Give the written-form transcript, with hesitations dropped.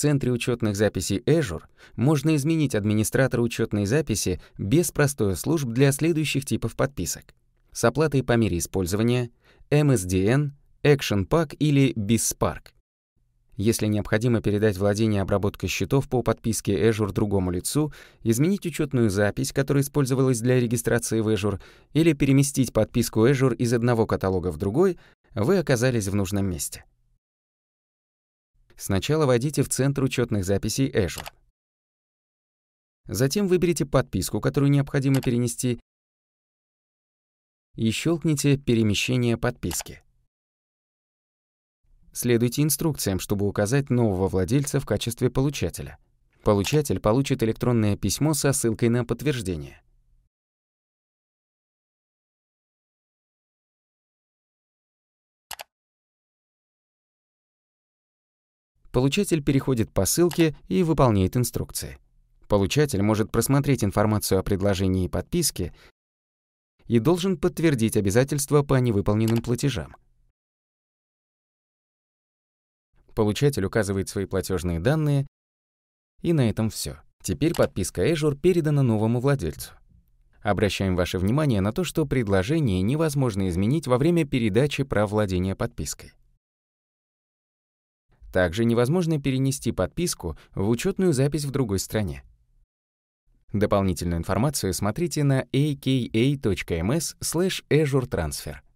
центре учетных записей Azure можно изменить администратора учетной записи без простоя служб для следующих типов подписок: с оплатой по мере использования, MSDN, ActionPack или BizSpark. Если необходимо передать владение и обработку счетов по подписке Azure другому лицу, изменить учетную запись, которая использовалась для регистрации в Azure, или переместить подписку Azure из одного каталога в другой, вы оказались в нужном месте. Сначала войдите в центр учетных записей Azure. Затем выберите подписку, которую необходимо перенести, и щелкните «Перемещение подписки». Следуйте инструкциям, чтобы указать нового владельца в качестве получателя. Получатель получит электронное письмо со ссылкой на подтверждение. Получатель переходит по ссылке и выполняет инструкции. Получатель может просмотреть информацию о предложении и подписке и должен подтвердить обязательства по невыполненным платежам. Получатель указывает свои платежные данные, и на этом все. Теперь подписка Azure передана новому владельцу. Обращаем ваше внимание на то, что предложение невозможно изменить во время передачи прав владения подпиской. Также невозможно перенести подписку в учетную запись в другой стране. Дополнительную информацию смотрите на aka.ms/Azure Transfer.